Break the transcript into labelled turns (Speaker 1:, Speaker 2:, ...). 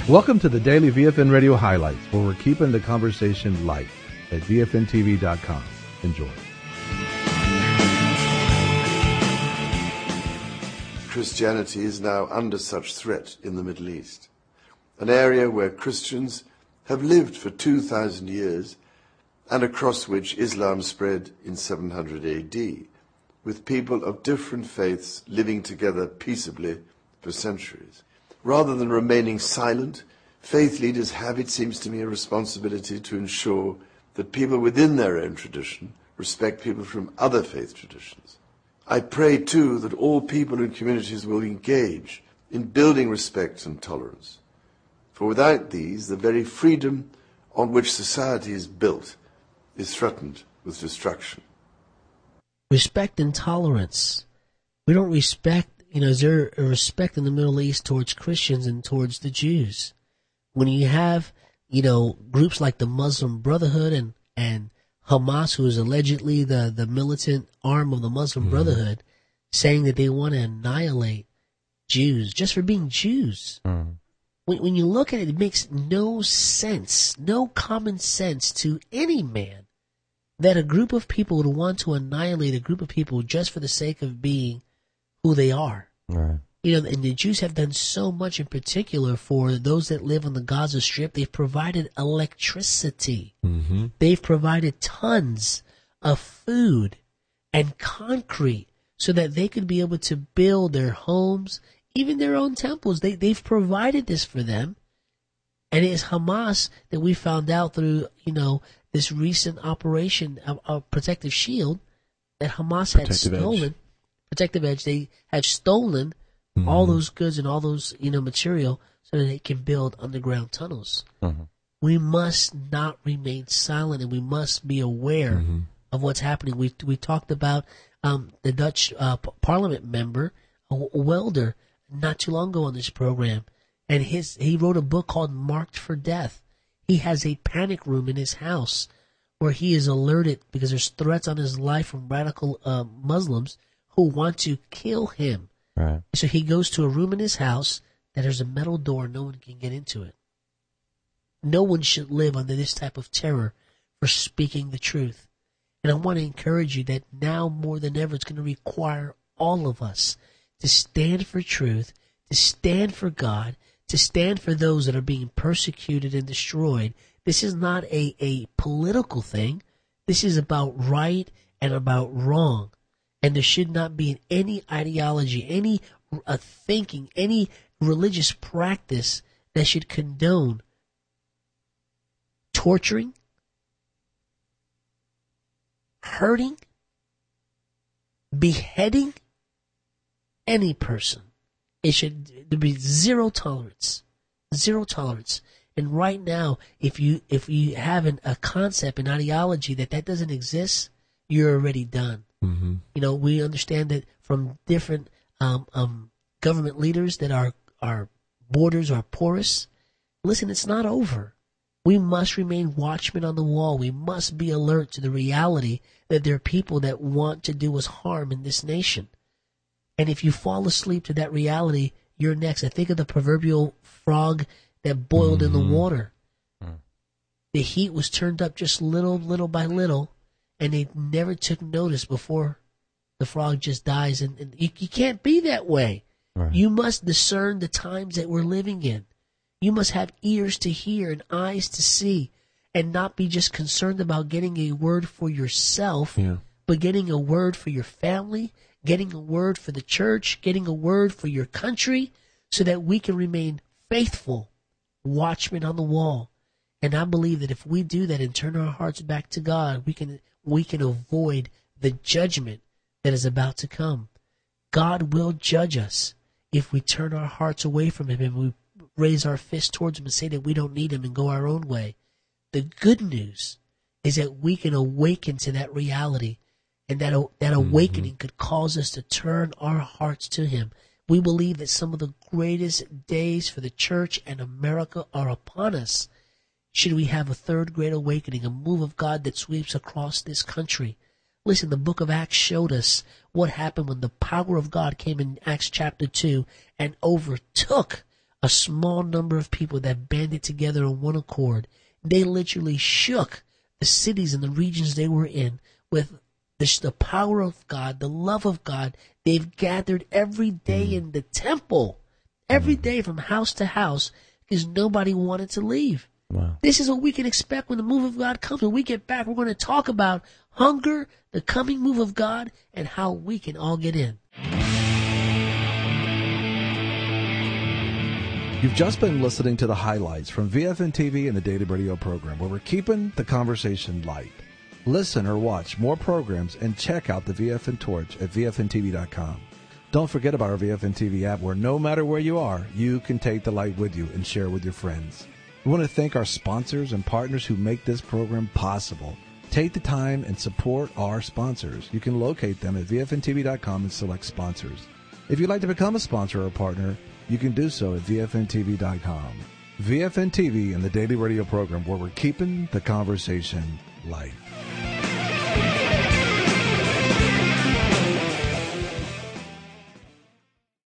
Speaker 1: Welcome to the Daily VFN Radio Highlights, where we're keeping the conversation light at VFNTV.com. Enjoy.
Speaker 2: Christianity is now under such threat in the Middle East, an area where Christians have lived for 2,000 years and across which Islam spread in 700 AD, with people of different faiths living together peaceably for centuries. Rather than remaining silent, faith leaders have, it seems to me, a responsibility to ensure that people within their own tradition respect people from other faith traditions. I pray, too, that all people and communities will engage in building respect and tolerance. For without these, the very freedom on which society is built is threatened with destruction.
Speaker 3: Respect and tolerance. We don't respect, is there a respect in the Middle East towards Christians and towards the Jews? When you have, groups like the Muslim Brotherhood and Hamas, who is allegedly the militant arm of the Muslim Brotherhood, saying that they want to annihilate Jews just for being Jews. When you look at it, it makes no sense, no common sense to any man that a group of people would want to annihilate a group of people just for the sake of being who they are.
Speaker 4: Right.
Speaker 3: And the Jews have done so much in particular for those that live on the Gaza Strip. They've provided electricity.
Speaker 4: Mm-hmm.
Speaker 3: They've provided tons of food and concrete so that they could be able to build their homes, even their own temples. They've provided this for them. And it is Hamas that we found out through, this recent operation of Protective Shield that Hamas had stolen. Protective Edge. They have stolen all those goods and all those, material so that they can build underground tunnels. We must not remain silent, and we must be aware of what's happening. We talked about the Dutch Parliament member, a welder, not too long ago on this program, and he wrote a book called Marked for Death. He has a panic room in his house where he is alerted because there's threats on his life from radical Muslims who want to kill him.
Speaker 4: Right.
Speaker 3: So he goes to a room in his house that there's a metal door, no one can get into it. No one should live under this type of terror for speaking the truth. And I want to encourage you that now more than ever, it's going to require all of us to stand for truth, to stand for God, to stand for those that are being persecuted and destroyed. This is not a political thing. This is about right and about wrong. And there should not be any ideology, any thinking, any religious practice that should condone torturing, hurting, beheading any person. It should be zero tolerance. Zero tolerance. And right now, if you have a concept, an ideology that doesn't exist, you're already done. We understand that from different government leaders that our borders are porous. Listen, it's not over. We must remain watchmen on the wall. We must be alert to the reality that there are people that want to do us harm in this nation. And if you fall asleep to that reality, you're next. I think of the proverbial frog that boiled in the water. The heat was turned up just little by little, and they never took notice before the frog just dies. And you can't be that way. Right. You must discern the times that we're living in. You must have ears to hear and eyes to see, and not be just concerned about getting a word for yourself, but getting a word for your family, getting a word for the church, getting a word for your country, so that we can remain faithful watchmen on the wall. And I believe that if we do that and turn our hearts back to God, we can avoid the judgment that is about to come. God will judge us if we turn our hearts away from Him and we raise our fists towards Him and say that we don't need Him and go our own way. The good news is that we can awaken to that reality, and that awakening could cause us to turn our hearts to Him. We believe that some of the greatest days for the church and America are upon us. Should we have a third great awakening, a move of God that sweeps across this country? Listen, the book of Acts showed us what happened when the power of God came in Acts chapter 2 and overtook a small number of people that banded together on one accord. They literally shook the cities and the regions they were in with the power of God, the love of God. They've gathered every day in the temple, every day from house to house, because nobody wanted to leave.
Speaker 4: Wow.
Speaker 3: This is what we can expect when the move of God comes. When we get back, we're going to talk about hunger, the coming move of God, and how we can all get in.
Speaker 1: You've just been listening to the highlights from VFN TV and the Daily Radio program, where we're keeping the conversation light. Listen or watch more programs and check out the VFN Torch at VFNTV.com. Don't forget about our VFN TV app, where no matter where you are, you can take the light with you and share with your friends. We want to thank our sponsors and partners who make this program possible. Take the time and support our sponsors. You can locate them at VFNTV.com and select sponsors. If you'd like to become a sponsor or a partner, you can do so at VFNTV.com. VFN TV and the Daily Radio program, where we're keeping the conversation light.